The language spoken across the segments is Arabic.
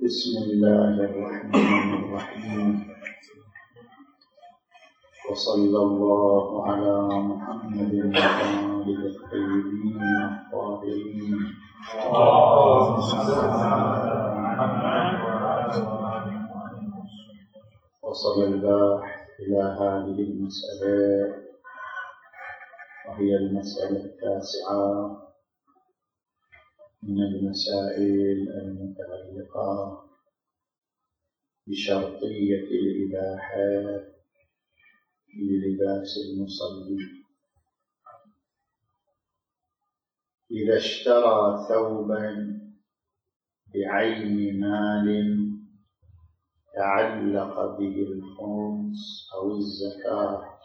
بسم الله الرحمن الرحيم. وصلى الله على محمد وآله الطيبين الطاهرين. وصل الباحث إلى هذه المسألة، وهي المسألة التاسعة من المسائل المتعلقة بشرطية الإباحة في لباس المصلي. إذا اشترى ثوبا بعين مال تعلق به الخمس أو الزكاة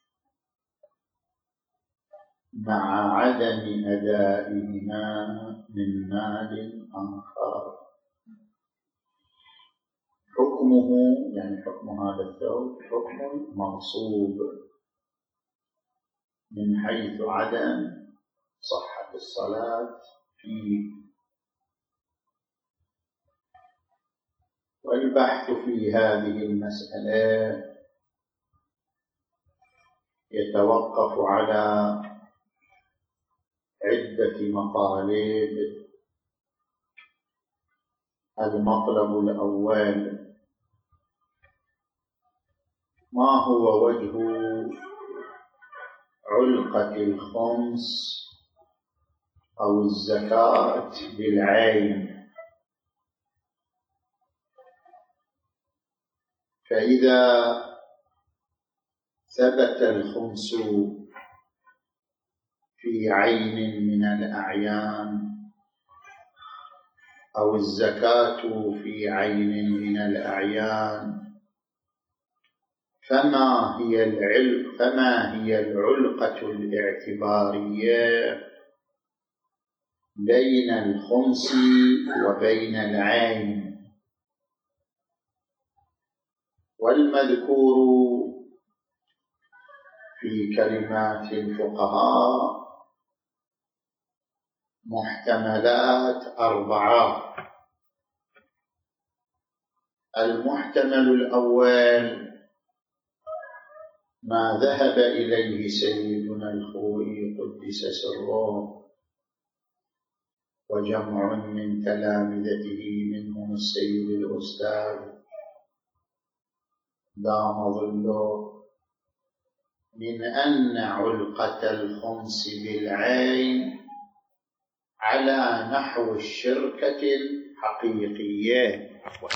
مع عدم أدائهما من مال آخر، حكمه يعني حكم هذا الثوب حكم المغصوب من حيث عدم صحة الصلاة فيه. والبحث في هذه المسألة يتوقف على عدة مطالب. المطلب الأول: ما هو وجه علقة الخمس أو الزكاة بالعين؟ فإذا ثبت الخمس في عين من الأعيان أو الزكاة في عين من الأعيان، فما هي العلقة الاعتبارية بين الخمس وبين العين؟ والمذكور في كلمات الفقهاء محتملات أربعة. المحتمل الأول ما ذهب إليه سيدنا الخوئي قدس سره وجمع من تلامذته منهم السيد الأستاذ دام ظله، من أن علقة الخمس بالعين على نحو الشركة الحقيقية.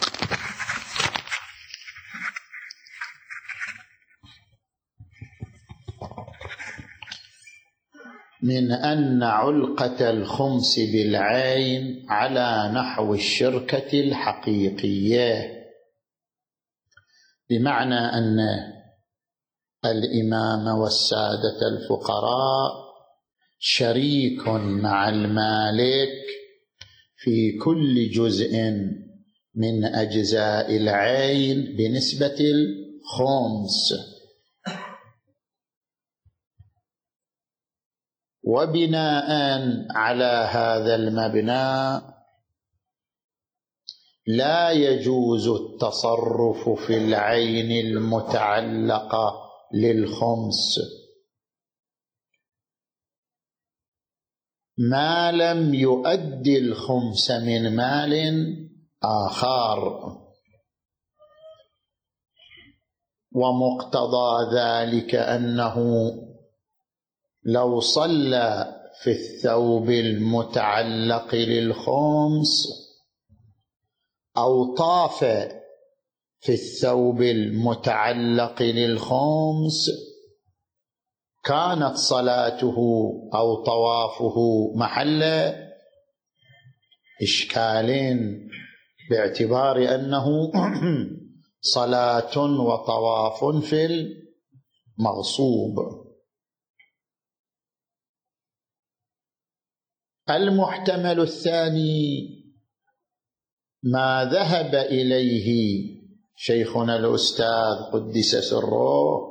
من أن علقة الخمس بالعين على نحو الشركة الحقيقية، بمعنى أن الإمام والسادة الفقراء شريك مع المالك في كل جزء من أجزاء العين بنسبة الخمس. وبناء على هذا المبنى لا يجوز التصرف في العين المتعلقة للخمس ما لم يؤدي الخمس من مال آخر. ومقتضى ذلك أنه لو صلى في الثوب المتعلق للخمس أو طاف في الثوب المتعلق للخمس كانت صلاته أو طوافه محل إشكال، باعتبار أنه صلاة وطواف في المغصوب. المحتمل الثاني ما ذهب إليه شيخنا الأستاذ قدس سره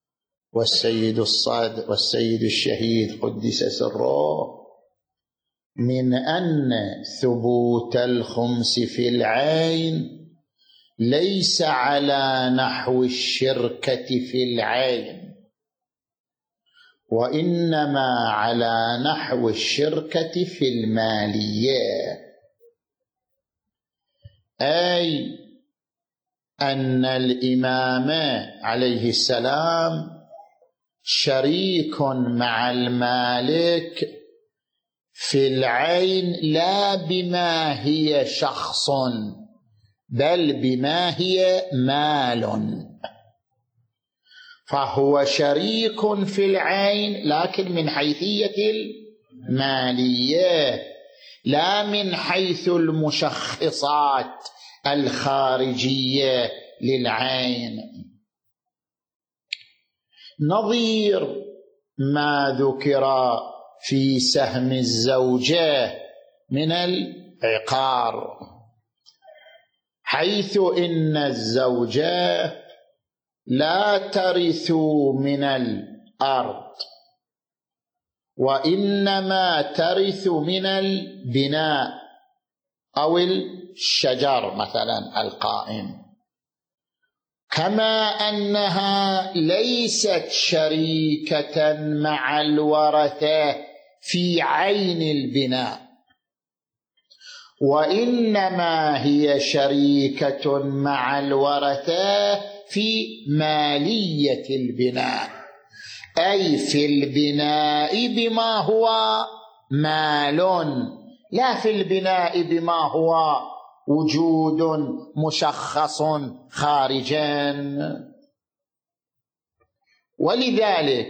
والسيد الصاد والسيد الشهيد قدس سره من أن ثبوت الخمس في العين ليس على نحو الشركة في العين، وإنما على نحو الشركة في المالية، أي أن الإمام عليه السلام شريك مع المالك في العين، لا بما هي شخص بل بما هي مال، فهو شريك في العين لكن من حيثية المالية لا من حيث المشخصات الخارجية للعين. نظير ما ذكر في سهم الزوجة من العقار، حيث إن الزوجة لا ترث من الأرض وإنما ترث من البناء أو الشجر مثلا القائم، كما أنها ليست شريكة مع الورثة في عين البناء، وإنما هي شريكة مع الورثة في مالية البناء، أي في البناء بما هو مال، لا في البناء بما هو وجود مشخص خارجا. ولذلك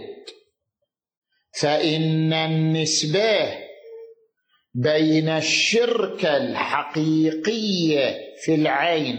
فإن النسبة بين الشركة الحقيقية في العين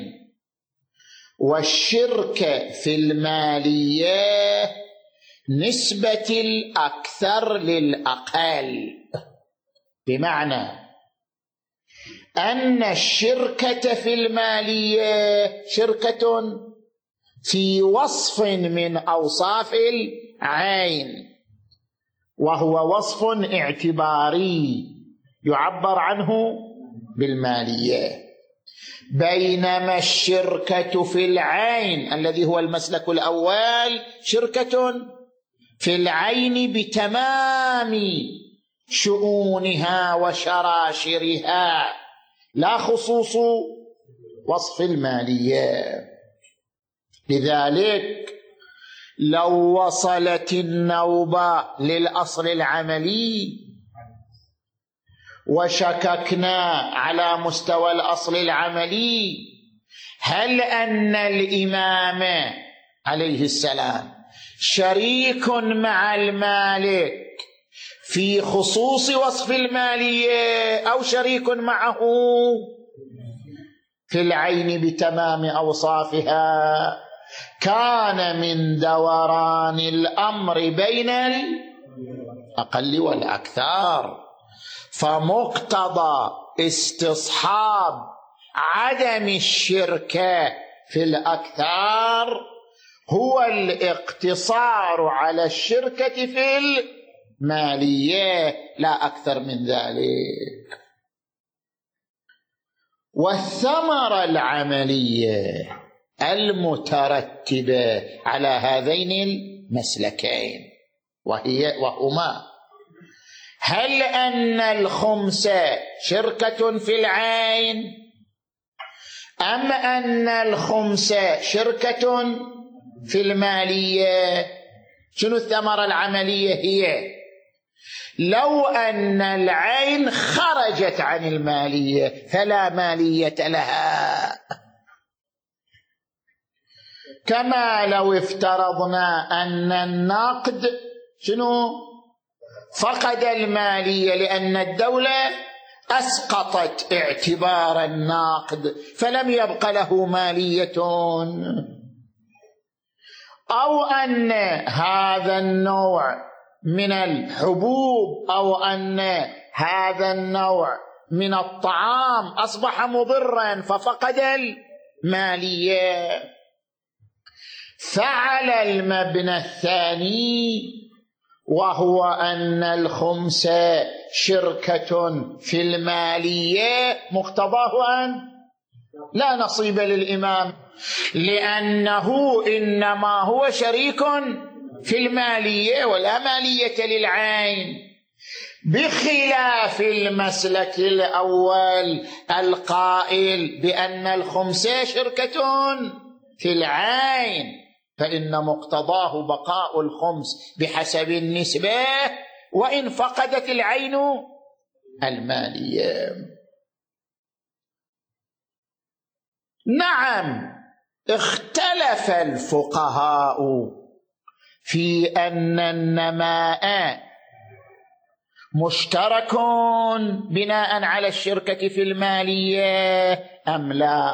والشركة في المالية نسبة الأكثر للأقل، بمعنى أن الشركة في المالية شركة في وصف من أوصاف العين، وهو وصف اعتباري يعبر عنه بالمالية، بينما الشركة في العين الذي هو المسلك الأول شركة في العين بتمام شؤونها وشراشرها، لا خصوص وصف المالية. لذلك لو وصلت النوبة للأصل العملي وشككنا على مستوى الأصل العملي هل أن الإمام عليه السلام شريك مع المالك في خصوص وصف المالية أو شريك معه في العين بتمام أوصافها، كان من دوران الأمر بين الأقل والأكثر، فمقتضى استصحاب عدم الشركة في الأكثر هو الاقتصار على الشركة في المالية لا أكثر من ذلك. والثمرة العملية المترتبة على هذين المسلكين وهما: هل أن الخمس شركة في العين أم أن الخمس شركة في المالية؟ شنو الثمرة العملية هي؟ لو أن العين خرجت عن المالية فلا مالية لها، كما لو افترضنا أن النقد فقد المالية لأن الدولة أسقطت اعتبار النقد فلم يبق له مالية، أو أن هذا النوع من الحبوب أو أن هذا النوع من الطعام أصبح مضرا ففقد المالية. فعلى المبنى الثاني وهو أن الخمس شركة في المالية، مقتضاه أن لا نصيب للإمام، لأنه إنما هو شريك في المالية ولا مالية للعين، بخلاف المسلك الأول القائل بأن الخمس شركة في العين، فإن مقتضاه بقاء الخمس بحسب النسبة وإن فقدت العين المالية. نعم، اختلف الفقهاء في أن النماء مشترك بناء على الشركة في المالية أم لا،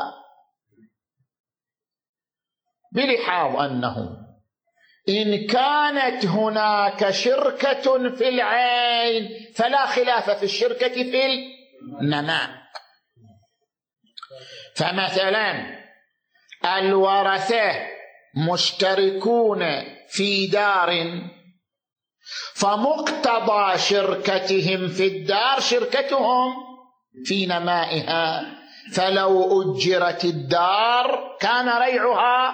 بلحاظ أنه إن كانت هناك شركة في العين فلا خلاف في الشركة في النماء. فمثلا الورثة مشتركون في دار، فمقتضى شركتهم في الدار شركتهم في نمائها، فلو أجرت الدار كان ريعها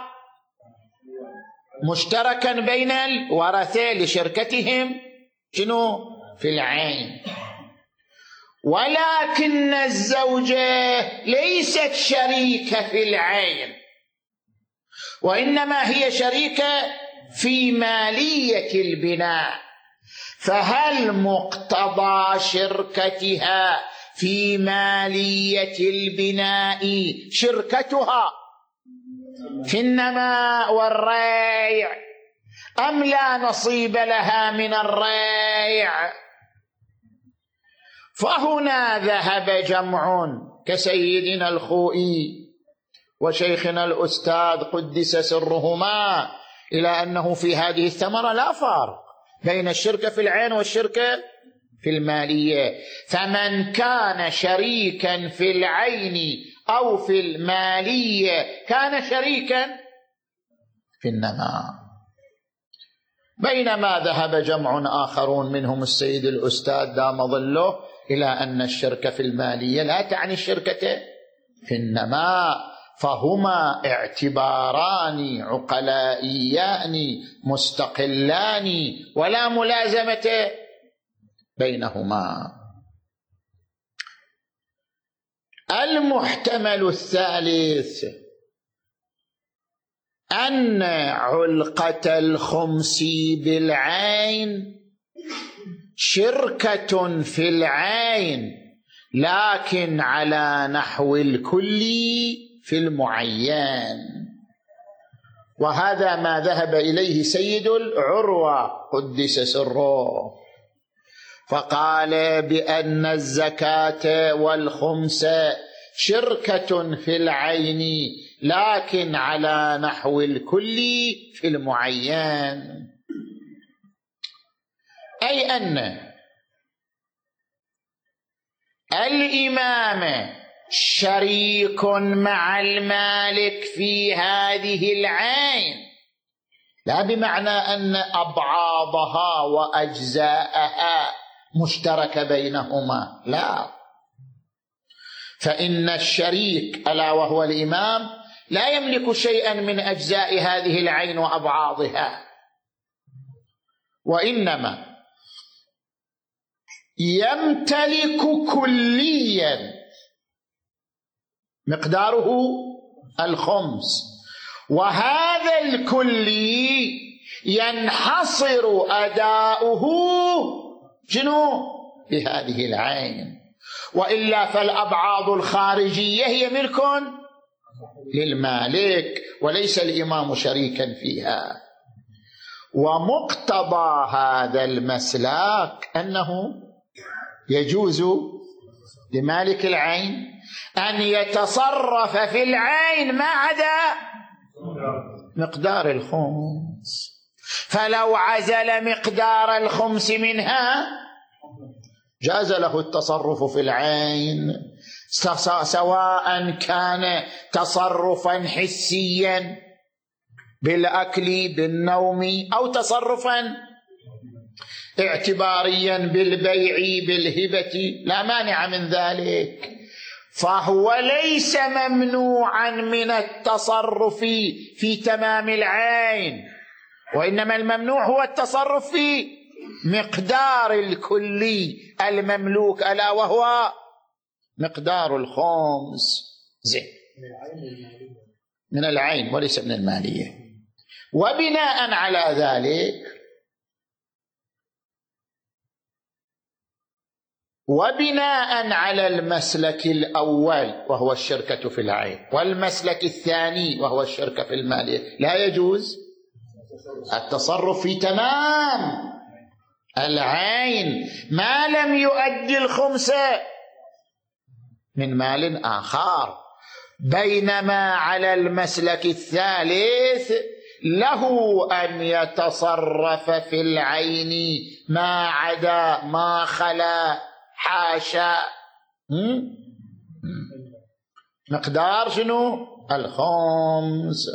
مشتركا بين الورثة لشركتهم في العين. ولكن الزوجة ليست شريكة في العين، وإنما هي شريكة في مالية البناء، فهل مقتضى شركتها في مالية البناء شركتها في النماء والريع أم لا نصيب لها من الريع؟ فهنا ذهب جمع كسيدنا الخوئي وشيخنا الأستاذ قدس سرهما إلى أنه في هذه الثمرة لا فرق بين الشركة في العين والشركة في المالية، فمن كان شريكا في العين أو في المالية كان شريكا في النماء. بينما ذهب جمع آخرون منهم السيد الأستاذ دام ظله إلى أن الشركة في المالية لا تعني الشركة في النماء، فهما اعتباران عقلائيان مستقلان ولا ملازمة بينهما. المحتمل الثالث أن علقة الخمس بالعين شركة في العين لكن على نحو الكلي في المعين، وهذا ما ذهب إليه سيد العروة قدس سره، فقال بأن الزكاة والخمس شركة في العين لكن على نحو الكلي في المعين، أي أن الإمام شريك مع المالك في هذه العين، لا بمعنى أن أبعاضها وأجزاءها مشتركة بينهما، لا، فإن الشريك ألا وهو الإمام لا يملك شيئا من أجزاء هذه العين وأبعاضها، وإنما يمتلك كليا مقداره الخمس، وهذا الكلي ينحصر أداؤه بهذه العين، وإلا فالأبعاض الخارجية هي ملك للمالك وليس الإمام شريكا فيها. ومقتضى هذا المسلك أنه يجوز لمالك العين أن يتصرف في العين ما عدا مقدار الخمس، فلو عزل مقدار الخمس منها جاز له التصرف في العين، سواء كان تصرفا حسيا بالأكل بالنوم أو تصرفا اعتباريا بالبيع بالهبة لا مانع من ذلك، فهو ليس ممنوعا من التصرف في تمام العين، وإنما الممنوع هو التصرف في مقدار الكلي المملوك، ألا وهو مقدار الخمس. زين، من العين وليس من المالية. وبناء على ذلك، وبناء على المسلك الأول وهو الشركة في العين، والمسلك الثاني وهو الشركة في المالية، لا يجوز التصرف في تمام العين ما لم يؤدي الخمس من مال آخر، بينما على المسلك الثالث له أن يتصرف في العين ما عدا ما خلا حاشا مقدار شنو؟ الخمس.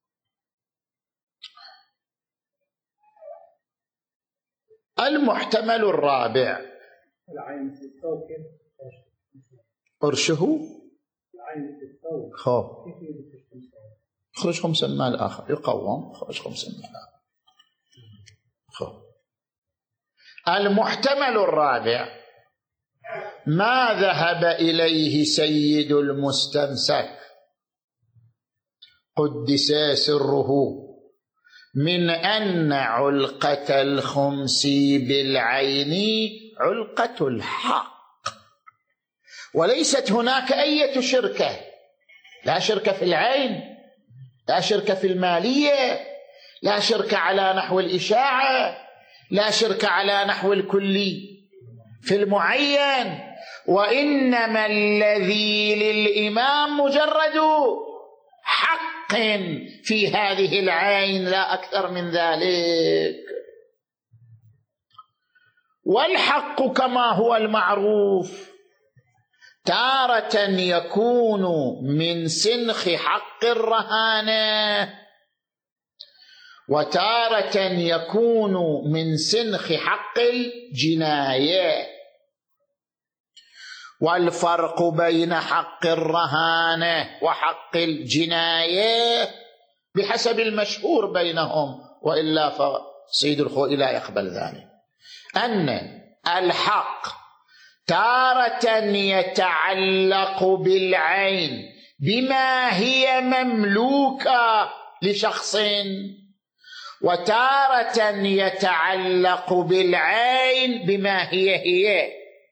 المحتمل الرابع قرشه خرج خمس مال آخر يقوم، خرج خمس مال آخر. المحتمل الرابع ما ذهب إليه سيد المستمسك قدس سره من أن علقة الخمس بالعين علقة الحق، وليست هناك أي شركة، لا شركة في العين، لا شركة في المالية، لا شركة على نحو الإشاعة، لا شركة على نحو الكلي في المعين، وإنما الذي للإمام مجرد حق في هذه العين لا أكثر من ذلك. والحق كما هو المعروف تارة يكون من سنخ حق الرهانة، وتارة يكون من سنخ حق الجناية. والفرق بين حق الرهانة وحق الجناية بحسب المشهور بينهم، وإلا فسيد الخوئي لا يقبل ذلك، أن الحق تارة يتعلق بالعين بما هي مملوكة لشخص، وتارة يتعلق بالعين بما هي.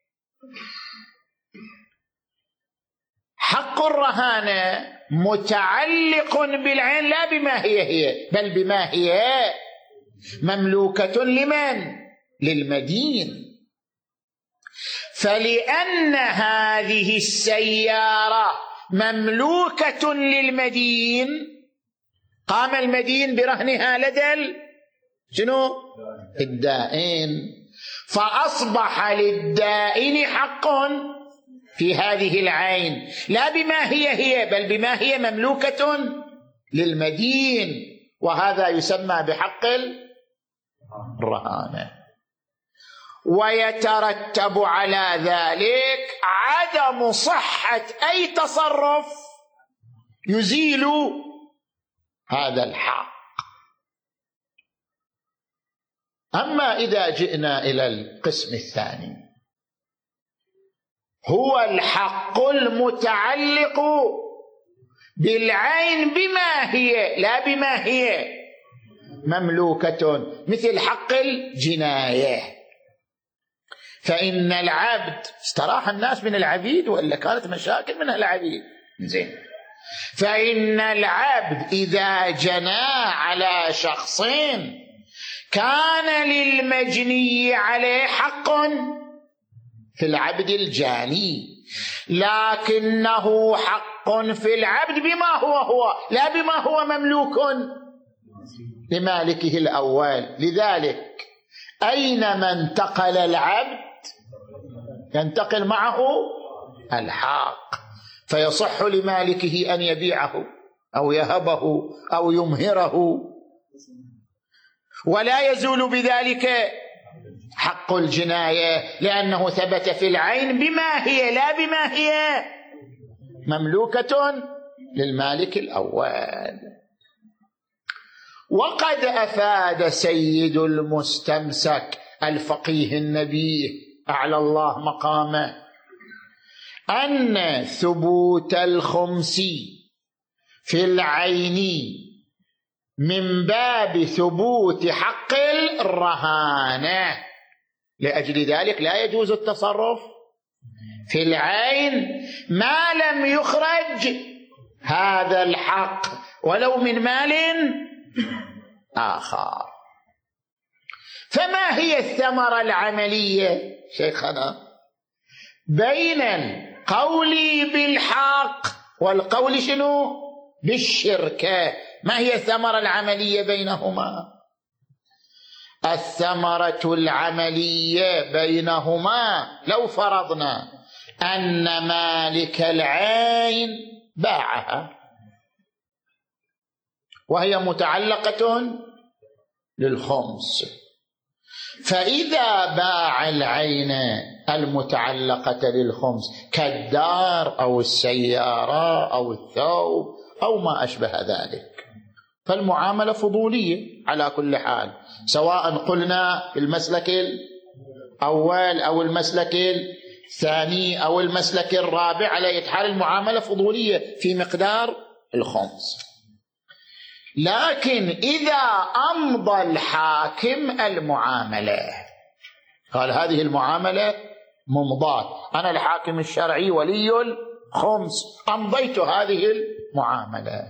حق الرهانة متعلق بالعين لا بما هي بل بما هي مملوكة لمن؟ للمدين. فلأن هذه السيارة مملوكة للمدين قام المدين برهنها لدى شنو؟ الدائن، فأصبح للدائن حق في هذه العين لا بما هي بل بما هي مملوكة للمدين، وهذا يسمى بحق الرهانة. ويترتب على ذلك عدم صحة أي تصرف يزيل هذا الحق. أما إذا جئنا إلى القسم الثاني، هو الحق المتعلق بالعين بما هي لا بما هي مملوكة، مثل حق الجناية. فإن العبد استراح الناس من العبيد، وإلا كانت مشاكل من العبيد. زين، فإن العبد إذا جنى على شخص كان للمجني عليه حق في العبد الجاني، لكنه حق في العبد بما هو لا بما هو مملوك لمالكه الأول. لذلك أينما انتقل العبد ينتقل معه الحق، فيصح لمالكه أن يبيعه أو يهبه أو يمهره، ولا يزول بذلك حق الجناية، لأنه ثبت في العين بما هي لا بما هي مملوكة للمالك الأول. وقد أفاد سيد المستمسك الفقيه النبيه أعلى الله مقامه أن ثبوت الخمس في العين من باب ثبوت حق الرهانة، لأجل ذلك لا يجوز التصرف في العين ما لم يخرج هذا الحق ولو من مال آخر. فما هي الثمرة العملية شيخنا بين القول بالحق والقول شنو بالشركة؟ ما هي الثمرة العملية بينهما؟ الثمرة العملية بينهما لو فرضنا أن مالك العين باعها وهي متعلقة للخمس، فإذا باع العين المتعلقة للخمس كالدار أو السيارة أو الثوب أو ما أشبه ذلك فالمعاملة فضولية على كل حال، سواء قلنا المسلك الأول أو المسلك الثاني أو المسلك الرابع، على أي حال المعاملة فضولية في مقدار الخمس. لكن إذا أمضى الحاكم المعاملة قال هذه المعاملة ممضاة، أنا الحاكم الشرعي ولي الخمس أمضيت هذه المعاملة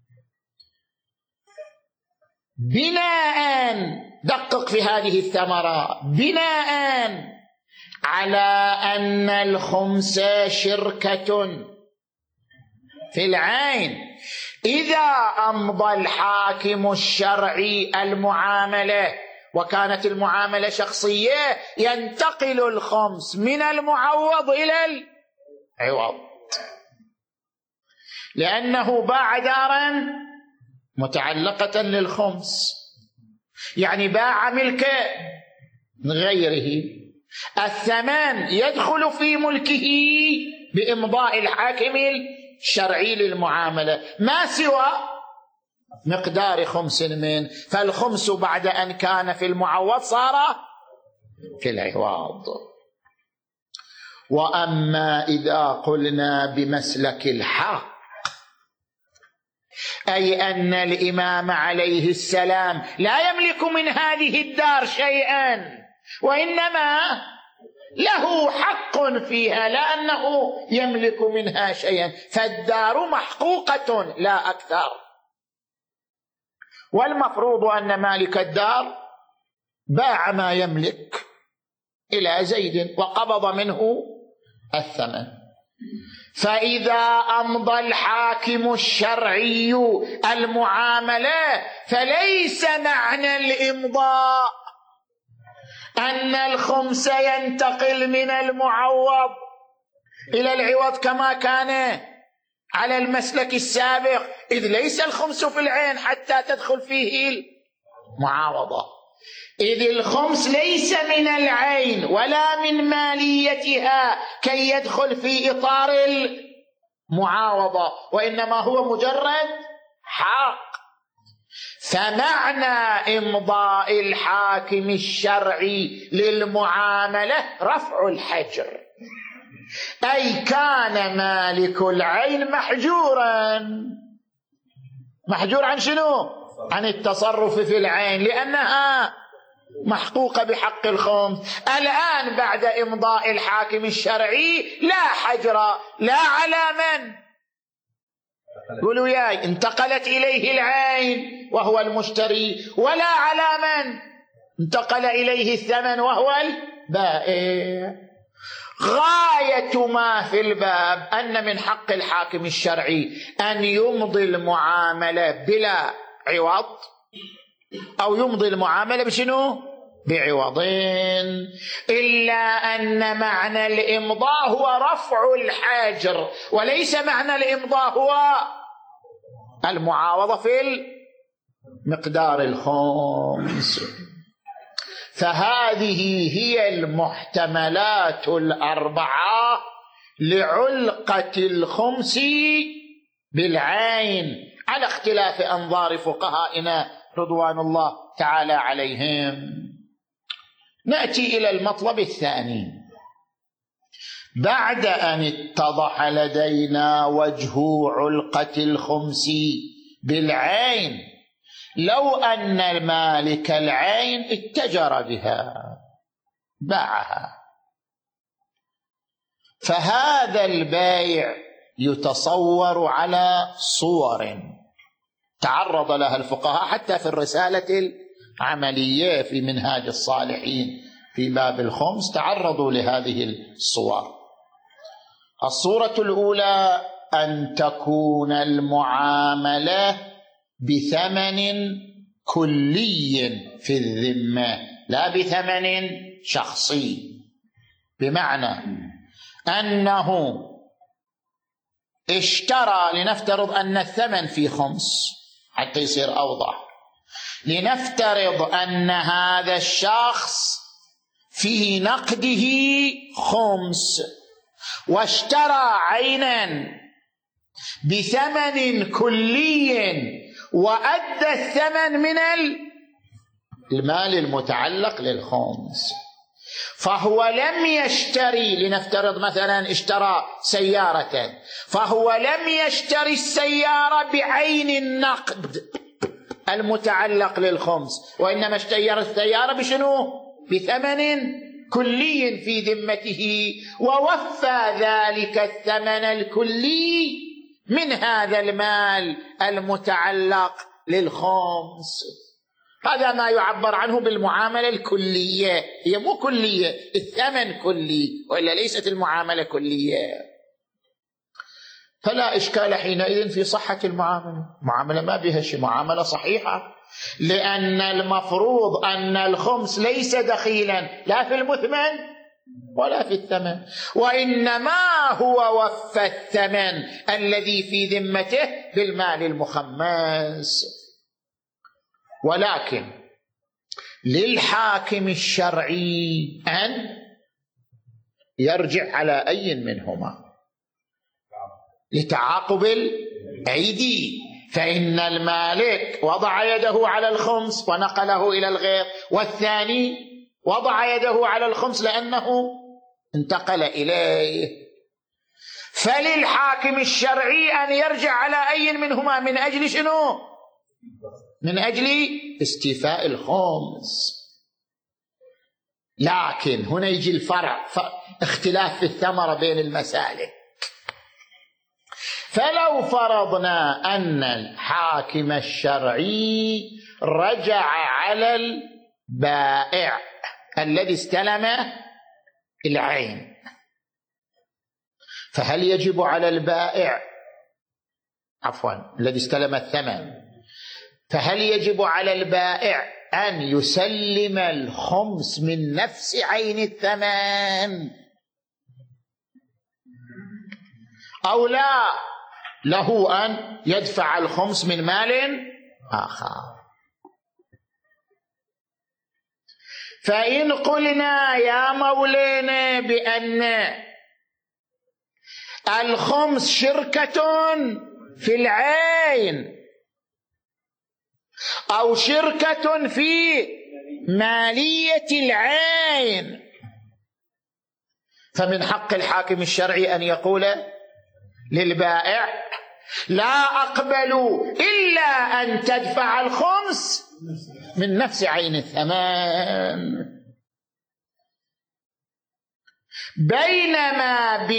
بناء، دقق في هذه الثمرة، بناء على أن الخمس شركة في العين، إذا أمضى الحاكم الشرعي المعاملة وكانت المعاملة شخصية ينتقل الخمس من المعوض إلى العوض، لأنه باع دارا متعلقة للخمس، يعني باع ملك غيره، الثمن يدخل في ملكه بإمضاء الحاكم الشرعي للمعاملة ما سوى مقدار خمس من، فالخمس بعد أن كان في المعوض صار في العوض. وأما إذا قلنا بمسلك الحق، أي أن الإمام عليه السلام لا يملك من هذه الدار شيئا وإنما له حق فيها لا أنه يملك منها شيئا، فالدار محقوقة لا أكثر، والمفروض أن مالك الدار باع ما يملك إلى زيد وقبض منه الثمن، فإذا أمضى الحاكم الشرعي المعاملة فليس معنى الإمضاء أن الخمس ينتقل من المعوض إلى العوض كما كان على المسلك السابق، إذ ليس الخمس في العين حتى تدخل فيه المعاوضة، إذ الخمس ليس من العين ولا من ماليتها كي يدخل في إطار المعاوضة، وإنما هو مجرد حق. فمعنى إمضاء الحاكم الشرعي للمعاملة رفع الحجر، أي كان مالك العين محجور عن شنو؟ عن التصرف في العين لأنها محقوقة بحق الخمس. الآن بعد إمضاء الحاكم الشرعي لا حجر لا على من قولوا ياي انتقلت إليه العين وهو المشتري، ولا على من انتقل إليه الثمن وهو البائع. غاية ما في الباب أن من حق الحاكم الشرعي أن يمضي المعاملة بلا عوض أو يمضي المعاملة بشنو؟ بعوضين، إلا أن معنى الإمضاء هو رفع الحاجر وليس معنى الإمضاء هو المعاوضة في مقدار الخمس. فهذه هي المحتملات الأربعة لعلقة الخمس بالعين، على اختلاف أنظار فقهائنا رضوان الله تعالى عليهم. نأتي إلى المطلب الثاني. بعد أن اتضح لدينا وجه علقة الخمس بالعين، لو أن مالك العين اتجر بها، باعها، فهذا البيع يتصور على صور تعرض لها الفقهاء حتى في الرسالة العملية في منهاج الصالحين في باب الخمس، تعرضوا لهذه الصور. الصورة الأولى أن تكون المعاملة بثمن كلي في الذمة لا بثمن شخصي، بمعنى أنه اشترى، لنفترض أن الثمن في خمس حتى يصير أوضح، لنفترض أن هذا الشخص في نقده خمس واشترى عينا بثمن كلي وأدى الثمن من المال المتعلق للخمس، فهو لم يشتري، لنفترض مثلا اشترى سيارة، فهو لم يشتري السيارة بعين النقد المتعلق للخمس، وإنما اشترى السيارة بشنو؟ بثمن كلي في ذمته، ووفى ذلك الثمن الكلي من هذا المال المتعلق للخمس. هذا ما يعبر عنه بالمعاملة الكلية، هي مو كلية، الثمن كلي، وإلا ليست المعاملة كلية. فلا إشكال حينئذ في صحة المعاملة ما بها شيء، معاملة صحيحة، لأن المفروض أن الخمس ليس دخيلا لا في المثمن ولا في الثمن، وإنما هو وفى الثمن الذي في ذمته بالمال المخمس. ولكن للحاكم الشرعي أن يرجع على أي منهما لتعاقب الأيدي، فإن المالك وضع يده على الخمس ونقله إلى الغير، والثاني وضع يده على الخمس لأنه انتقل إليه. فللحاكم الشرعي أن يرجع على أي منهما من أجل شنو؟ من أجل استيفاء الخمس. لكن هنا يجي الفرع، اختلاف في الثمرة بين المسالك. فلو فرضنا أن الحاكم الشرعي رجع على البائع الذي استلم العين، فهل يجب على البائع الذي استلم الثمن، فهل يجب على البائع أن يسلم الخمس من نفس عين الثمن أو لا، له أن يدفع الخمس من مال آخر؟ فإن قلنا يا مولانا بأن الخمس شركة في العين أو شركة في مالية العين، فمن حق الحاكم الشرعي أن يقول للبائع لا أقبل إلا أن تدفع الخمس من نفس عين الثمن. بينما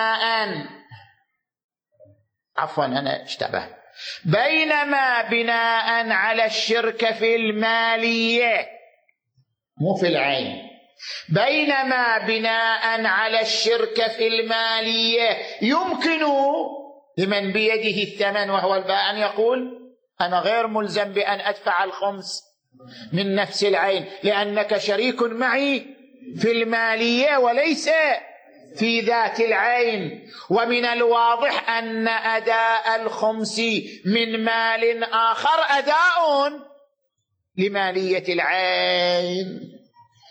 بناء على الشركة في المالية مو في العين، بينما بناء على الشركة في المالية يمكن لمن بيده الثمن وهو البائع أن يقول أنا غير ملزم بأن أدفع الخمس من نفس العين لأنك شريك معي في المالية وليس في ذات العين، ومن الواضح أن أداء الخمس من مال آخر أداء لمالية العين.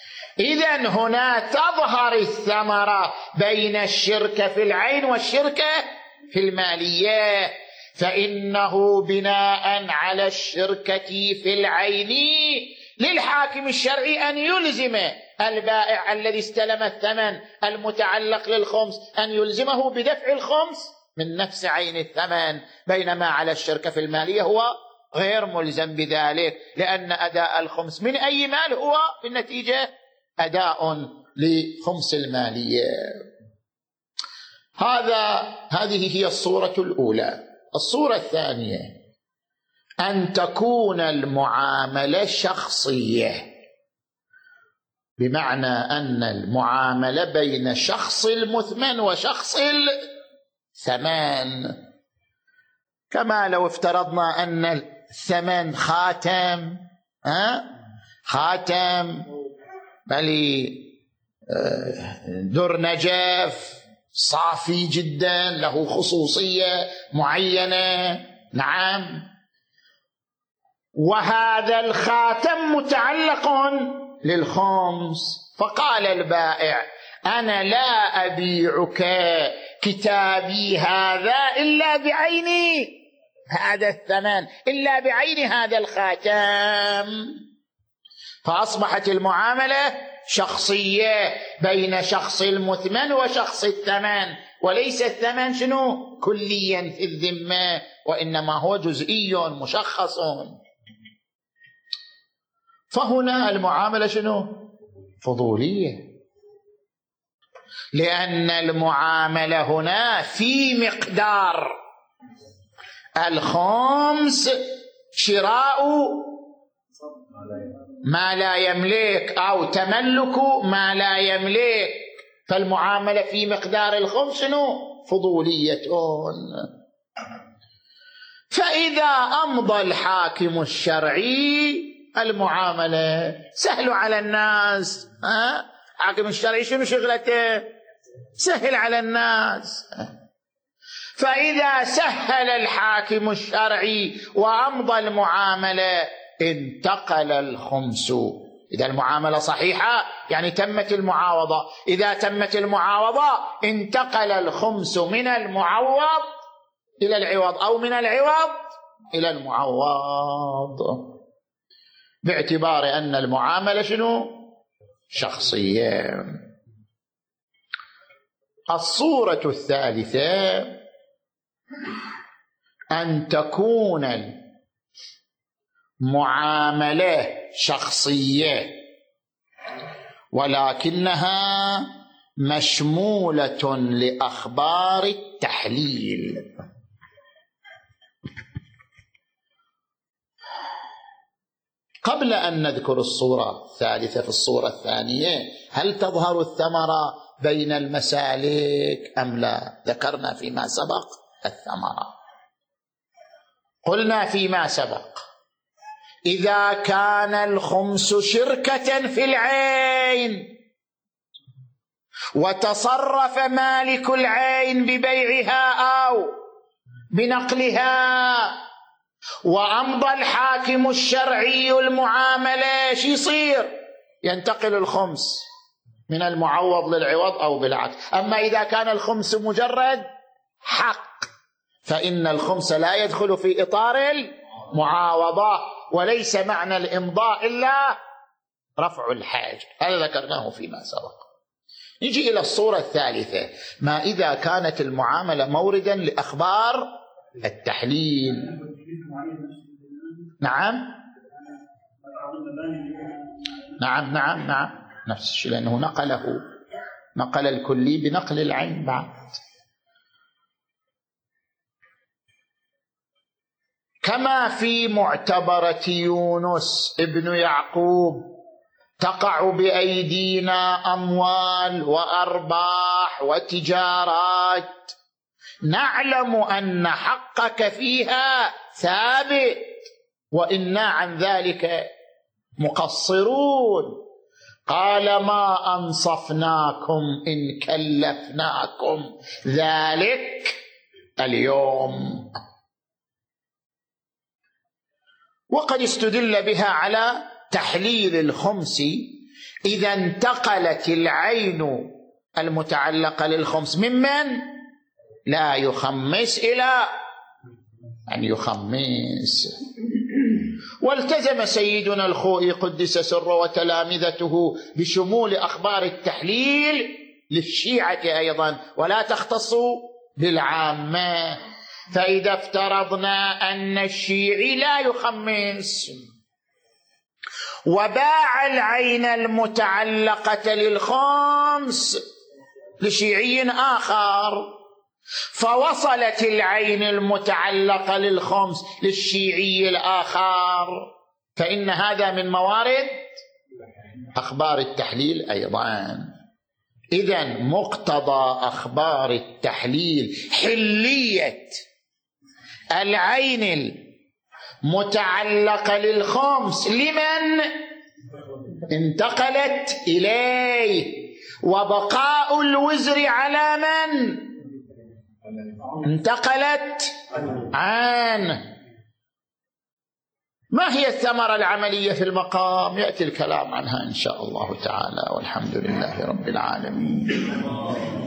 إذن هنا تظهر الثمرة بين الشركة في العين والشركة في المالية، فإنه بناء على الشركة في العين للحاكم الشرعي أن يلزم البائع الذي استلم الثمن المتعلق للخمس أن يلزمه بدفع الخمس من نفس عين الثمن، بينما على الشركة في المالية هو غير ملزم بذلك، لأن أداء الخمس من أي مال هو بالنتيجة أداء لخمس المالية. هذه هي الصورة الأولى. الصورة الثانية أن تكون المعاملة شخصية، بمعنى أن المعاملة بين شخص المثمن وشخص الثمن، كما لو افترضنا أن الثمن خاتم در نجف صافي جدا له خصوصية معينة، نعم، وهذا الخاتم متعلق للخمس، فقال البائع أنا لا أبيعك كتابي هذا إلا بعين هذا الثمن، إلا بعين هذا الخاتم. فأصبحت المعاملة شخصية بين شخص المثمن وشخص الثمن، وليس الثمن شنو كليا في الذمة، وإنما هو جزئي مشخص. فهنا المعاملة شنو فضولية، لأن المعاملة هنا في مقدار الخمس شراء ما لا يملك أو تملك ما لا يملك، فالمعاملة في مقدار الخمس شنو فضولية. فإذا أمضى الحاكم الشرعي المعاملة سهل على الناس. حاكم الشرعي شنو شغلته؟ سهل على الناس. فإذا سهل الحاكم الشرعي وأمضى المعاملة انتقل الخمس. إذا المعاملة صحيحة يعني تمت المعاوضة، إذا تمت المعاوضة انتقل الخمس من المعوض إلى العوض أو من العوض إلى المعوض، باعتبار أن المعاملة شنو شخصية. الصورة الثالثة أن تكون المعاملة شخصية ولكنها مشمولة لأخبار التحليل. قبل أن نذكر الصورة الثالثة، في الصورة الثانية هل تظهر الثمرة بين المسالك أم لا؟ ذكرنا فيما سبق الثمرة، قلنا فيما سبق إذا كان الخمس شركة في العين وتصرف مالك العين ببيعها أو بنقلها وأمضى الحاكم الشرعي المعاملة، شو يصير؟ ينتقل الخمس من المعوض للعوض أو بالعكس. أما إذا كان الخمس مجرد حق فإن الخمس لا يدخل في إطار المعاوضة، وليس معنى الإمضاء إلا رفع الحاج، هذا ذكرناه فيما سبق. نجي إلى الصورة الثالثة، ما إذا كانت المعاملة موردا لأخبار التحليل. نعم نعم نعم نعم نفس الشيء، لأنه نقل الكلي بنقل العين بعد. كما في معتبرة يونس ابن يعقوب تقع بأيدينا أموال وأرباح وتجارات نعلم أن حقك فيها ثابت وإنا عن ذلك مقصرون، قال ما أنصفناكم إن كلفناكم ذلك اليوم. وقد استدل بها على تحليل الخمس إذا انتقلت العين المتعلقة للخمس ممن لا يخمس إلى أن يخمس. والتزم سيدنا الخوئي قدس سره وتلامذته بشمول أخبار التحليل للشيعة أيضا ولا تختص بالعامة. فإذا افترضنا أن الشيعي لا يخمس وباع العين المتعلقة للخمس لشيعي آخر، فوصلت العين المتعلقة للخمس للشيعي الآخر، فإن هذا من موارد أخبار التحليل أيضا. إذن مقتضى أخبار التحليل حلية العين المتعلقة للخمس لمن انتقلت إليه، وبقاء الوزر على من انتقلت عنه. ما هي الثمرة العملية في المقام؟ يأتي الكلام عنها إن شاء الله تعالى، والحمد لله رب العالمين.